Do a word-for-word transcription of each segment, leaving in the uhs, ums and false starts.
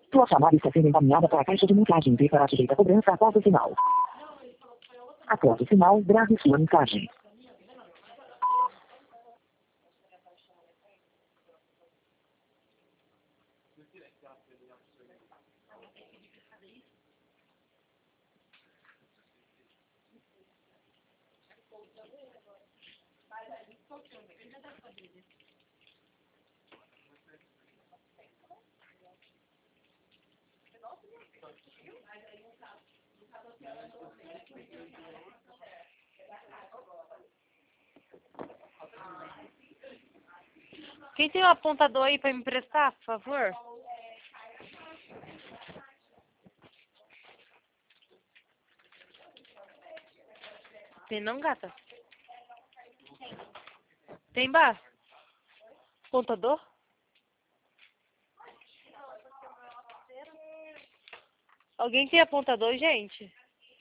Sua chamada está sendo encaminhada para a caixa de mensagens e será sujeita a cobrança após o sinal. Após o sinal, grave sua mensagem. Quem tem um apontador aí pra me emprestar, por favor? Tem não, gata? Tem, Bá? Apontador? Alguém tem apontador, gente?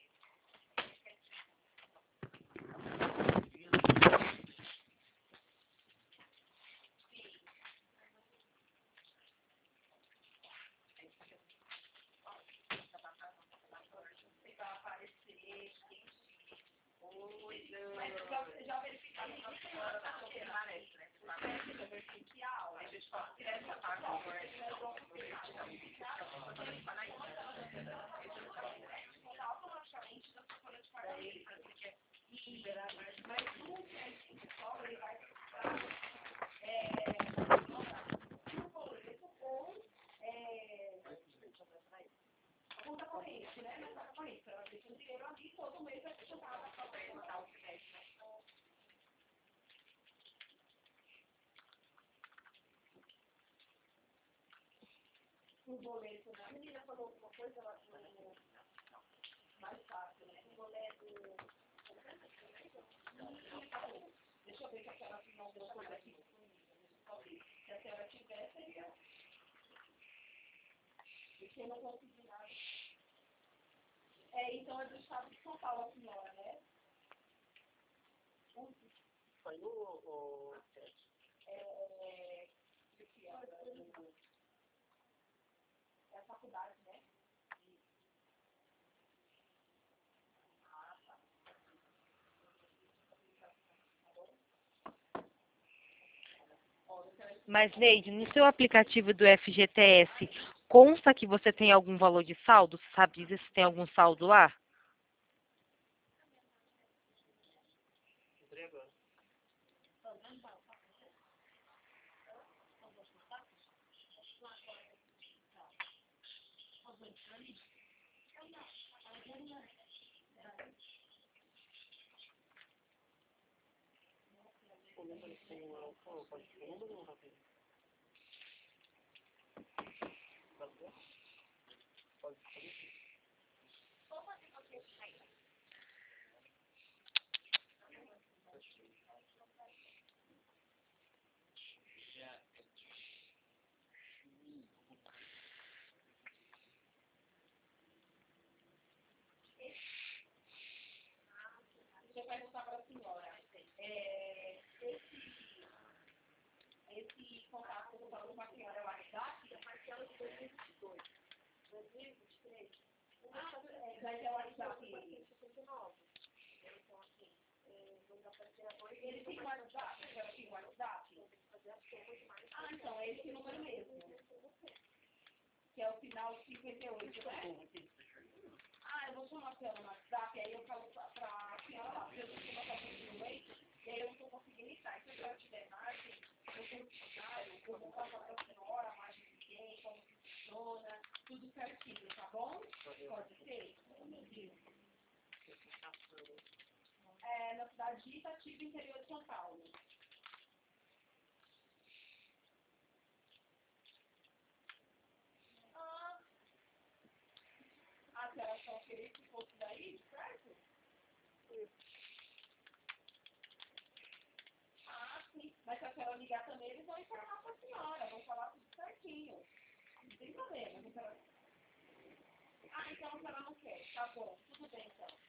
O boleto, né? A menina falou alguma coisa, ela achou mais fácil, né? O boleto... Deixa eu ver se a senhora tinha alguma coisa aqui disponível. Se a senhora tiver, seria... Porque eu não consegui nada. É, então é do estado de São Paulo, a senhora, né? Saiu ou... É... É a faculdade, né? Mas, Neide, no seu aplicativo do F G T S, consta que você tem algum valor de saldo? Você sabe dizer se tem algum saldo lá? O número tem o número, pode ser o número ou rapidinho? Pode ser? Pode ser? Deixa eu perguntar para a senhora. É, esse, esse contato que eu falou com a senhora é o WhatsApp? Marcelo de dois mil e vinte e dois. dois mil e vinte e três? Ah, é, já é o WhatsApp ele. Então, assim, ele tem WhatsApp? A senhora tem WhatsApp? Ah, então, é esse número mesmo. Que é o final cinquenta e oito, né? Ah, eu vou chamar a senhora no WhatsApp, aí eu falo pra, pra senhora lá, porque eu estou passando no leite, e aí eu não estou conseguindo entrar. E se a senhora tiver margem, eu tenho funcionário, eu vou passar pra senhora a margem de quem, como funciona, tudo certinho, tá bom? Pode ser? É, na cidade de Itatiba, interior de São Paulo. Ah, a senhora só queria que fosse daí, certo? Ah, sim. Mas se a senhora ligar também, eles vão informar para a senhora, vão falar tudo certinho. Não tem problema. A senhora... Ah, então a senhora não quer. Tá bom, tudo bem então.